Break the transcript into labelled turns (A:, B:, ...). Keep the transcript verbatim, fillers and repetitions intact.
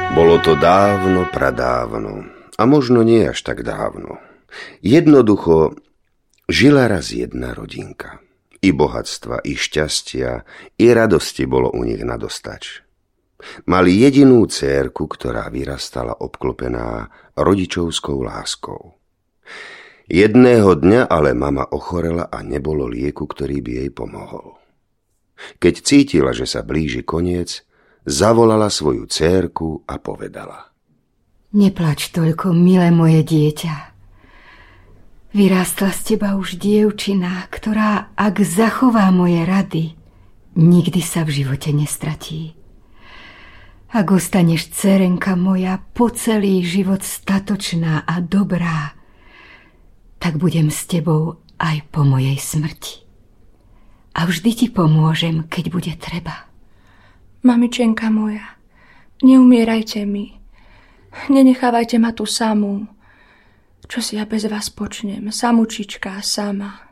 A: Bolo to dávno, pradávno. A možno nie až tak dávno. Jednoducho žila raz jedna rodinka. I bohatstva, i šťastia, i radosti bolo u nich nadostač. Mali jedinú dcérku, ktorá vyrastala obklopená rodičovskou láskou. Jedného dňa ale mama ochorela a nebolo lieku, ktorý by jej pomohol. Keď cítila, že sa blíži koniec, zavolala svoju dcérku a povedala:
B: Neplač toľko, milé moje dieťa. Vyrástla z teba už dievčina, ktorá, ak zachová moje rady, nikdy sa v živote nestratí. Ak ostaneš, dcerenka moja, po celý život statočná a dobrá, tak budem s tebou aj po mojej smrti. A vždy ti pomôžem, keď bude treba.
C: Mamičenka moja, neumierajte mi. Nenechávajte ma tu samú. Čo si ja bez vás počnem, samučička, sama.